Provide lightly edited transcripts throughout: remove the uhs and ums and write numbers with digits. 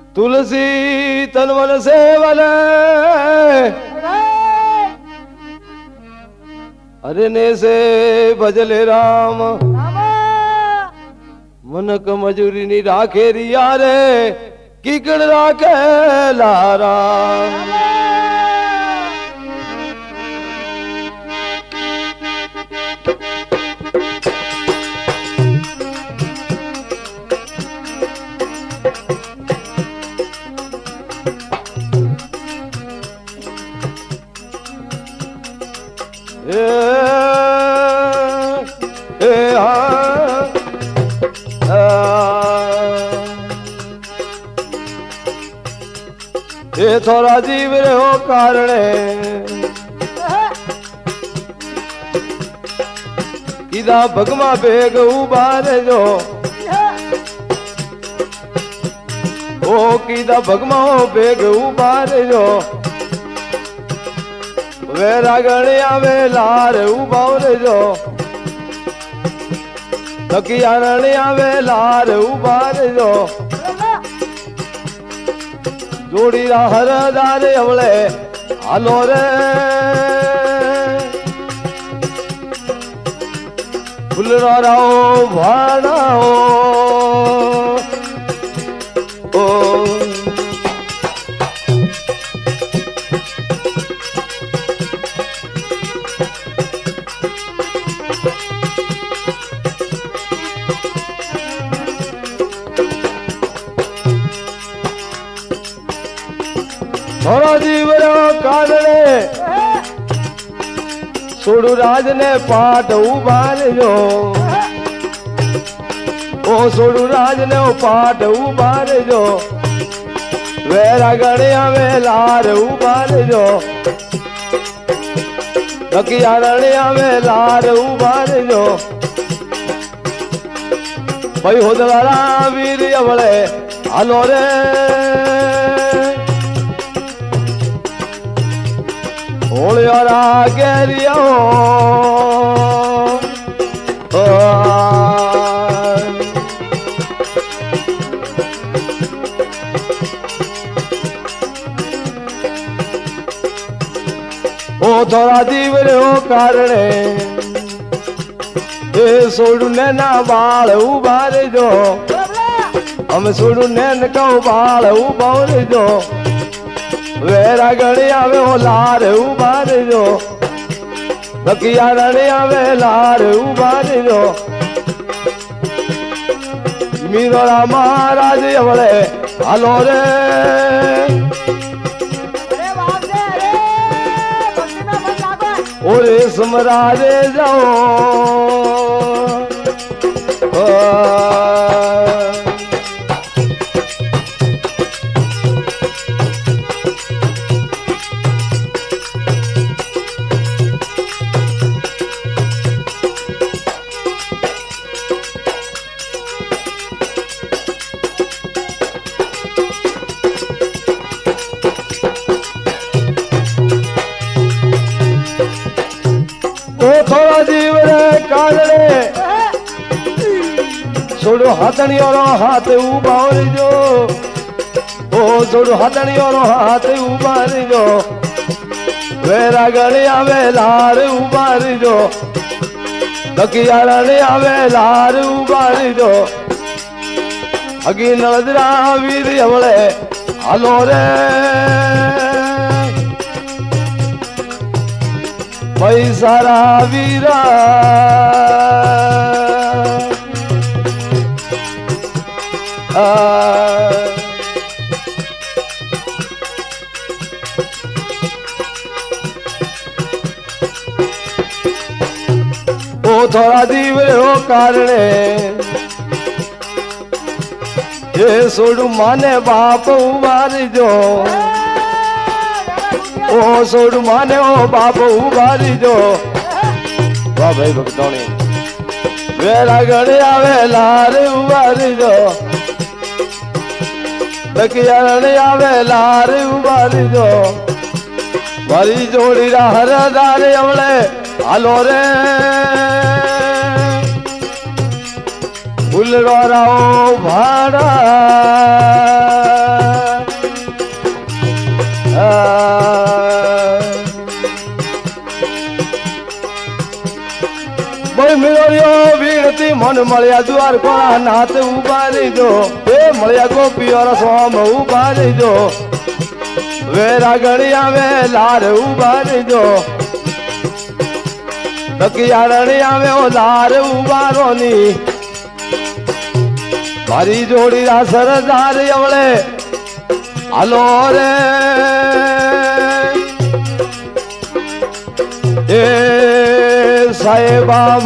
तुलसी तन मन से वले अरे ने से भजले राम मनक मजूरी नी राखे रिया रे कीकड़ राखे लारा ये थोड़ा जीव रे हो कारणे किदा भगमा बेग उबारे जो ओ किदा भगमा हो बेग उबारे जो वेरा गणिया वे लार उबारे जो तकिया रणिया वे लार उबारे जो जोड़ी हर दारे अवले हालो रे फुलरा राओ भाड़ाओ ओ थोड़ा जीवरो कानड़े सोडू राज ने पाट उबार जो ओ सोडू राज ने पाट उबार जो वेरा गणिया में लार उबार जो तकिया रणिया में लार उबार जो भाई होदवारा वीर अवले हालो रे ओलियारा गेरिया ओ थोड़ा दीवरे हो कारणे ये सोडू नैना बाल उबारे जो हम सोडू नैन का बाल उबारे जो वेरा गणिया वे हो लार उबार जो तकिया रणिया वे लार उबार जो मीरा महाराज अवले हालो रे ओरे समराजे जाओ सोडो हाथनी और हाथ उबार जो ओ सोडो हाथनी और हाथ उबार जो वेरा गणिया वे लार उबार जो तकिया रणिया वे लार उबार जो अगी नलदरा वीर अवले हालो रे भाई सारा वीरा ओ थोड़ा दीवरे हो कारणे ये सोडू माने बाप उबार जो ओ सोडू माने ओ बाप उबार जो वाह भाई भक्तोनी वेरा गणिया वे लार उबार जो तकिया रणिया वे लार उबार जो मारी जोड़ी हर दारे अवले हालो रे फुलरा राओ भाड़ा બોલ મિલોરિયો વીણતી મન મળ્યા દ્વાર કોળા નાથ ઉભા રહીજો એ મળ્યા ગોપીઓ સોમ ઉભા રહીજો વેરા ગણિયા વે લાર ઉભા રહીજો નકિયારણી આવે ઓ લાર ઉભા રોની મારી જોડી આ સરદાર અવળે હાલો રે એ સાહેબા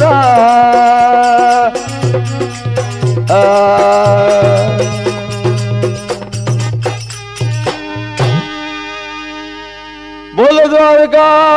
મારા બોલો દ્વારકા